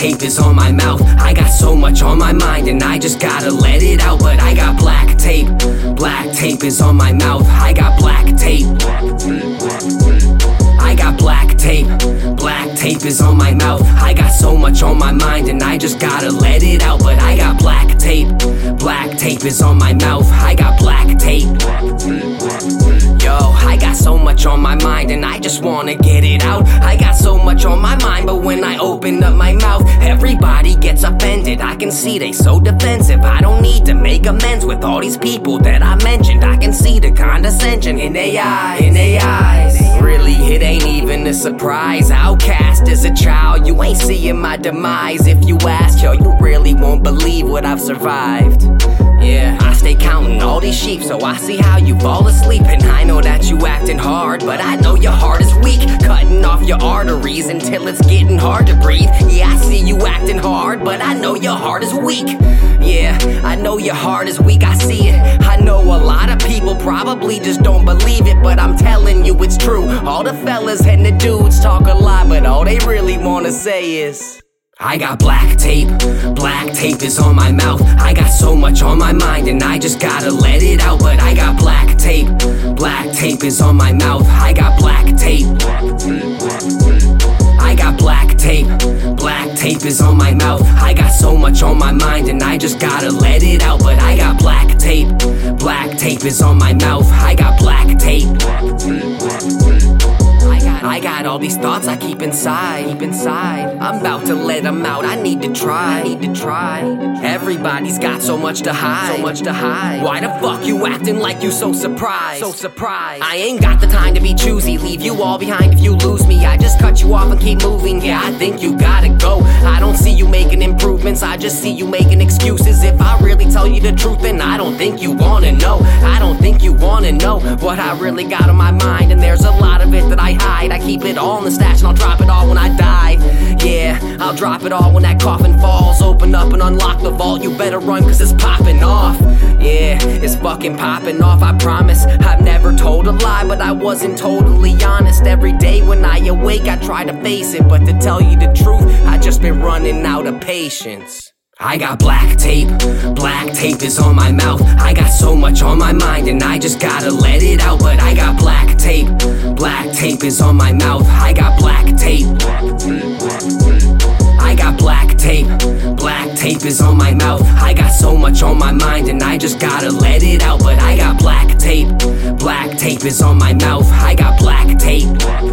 tape is on my mouth. I got so much on my mind and I just gotta let it out. But I got black tape is on my mouth. I got black tape. I got black tape is on my mouth. I got so much on my mind and I just gotta let it out. But I got black tape is on my mouth. I got black tape. Yo, I got so much on my mind and I just wanna get it out. I got so much on my mind, but when I open up my mouth, everybody gets offended. I can see they so defensive. I don't need to make amends with all these people that I mentioned. I can see the condescension in their eyes. Really, it ain't even a surprise. Outcast as a child, you ain't seeing my demise. If you ask, yo, you really won't believe what I've survived. Yeah, I stay counting all these sheep, so I see how you fall asleep. And I know that you acting hard, but I know your heart is weak. Cutting off your arteries until it's getting hard to breathe. Yeah, I see you acting hard, but I know your heart is weak. Yeah, I know your heart is weak, I see it. I know a lot of people probably just don't believe it, but I'm telling you it's true. All the fellas and the dudes talk a lot, but all they really wanna say is I got black tape is on my mouth. I got so much on my mind and I just gotta let it out. But I got black tape is on my mouth. I got black tape. I got black tape is on my mouth. I got so much on my mind and I just gotta let it out. But I got black tape is on my mouth. I got black tape. I got all these thoughts I keep inside. I'm about to let them out, I need to try. Everybody's got so much to hide. Why the fuck you acting like you so surprised? I ain't got the time to be choosy, leave you all behind if you lose me. I just cut you off and keep moving, yeah, I think you gotta go. I don't see you making improvements, I just see you making excuses. If I really tell you the truth, then I don't think you wanna know. I don't think you wanna know what I really got on my mind. And there's a lot of it that I hide. I keep it all in the stash and I'll drop it all when I die. Yeah, I'll drop it all when that coffin falls. Open up and unlock the vault, you better run cause it's popping off. Yeah, it's fucking popping off, I promise. I've never told a lie, but I wasn't totally honest. Every day when I awake, I try to face it. But to tell you the truth, I just been running out of patience. I got black tape is on my mouth. I got so much on my mind and I just gotta let it out. But I got black tape is on my mouth. I got black tape. I got black tape is on my mouth. I got so much on my mind and I just gotta let it out. But I got black tape is on my mouth. I got black tape.